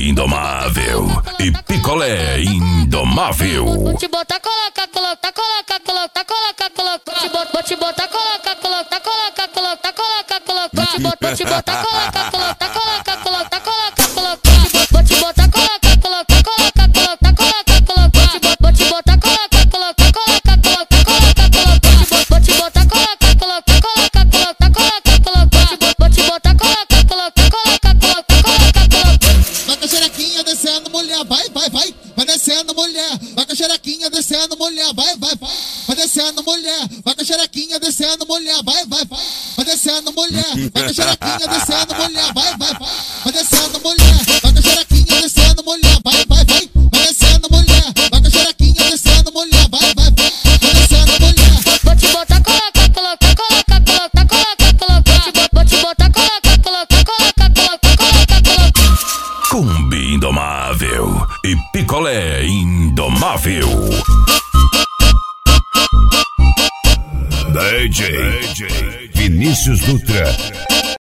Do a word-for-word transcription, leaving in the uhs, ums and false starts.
indomável e picolé indomável. Vou te botar, coloca, coloca, coloca, coloca, coloca, coloca. Vou te botar, vou te botar, coloca, coloca, coloca, coloca, coloca, coloca. Vou te botar, vou te botar, coloca, coloca, coloca, coloca, coloca, coloca. Vou te botar, coloca, coloca, coloca, coloca, coloca, coloca. Vou te botar, coloca, coloca, coloca, coloca, coloca, coloca. Vou te botar, coloca, coloca, coloca, coloca, coloca, coloca. Vou te botar, coloca, coloca, coloca, coloca, coloca, coloca. Vai com a xerequinha descendo, mulher, vai, vai, vai. Vai descendo, mulher, vai com a xerequinha descendo, mulher, vai, vai, vai. Vai descendo, mulher, vai com a xerequinha descendo, mulher, vai, vai, vai. Vai descendo, mulher, vai com a xerequinha descendo, mulher, vai, vai, vai. Vai descendo, mulher, vai com a xerequinha descendo, mulher, vai, vai, vai. Vai descendo, mulher, vai com a xerequinha descendo, mulher, vai, vai, vai. Vai descendo, mulher. Vou te botar, coloca, coloca, coloca, coloca, coloca, coloca. Vou te botar, coloca, coloca, coloca, coloca, coloca, coloca. Combi indomável e picolé indomável. D J Vinícius Dutra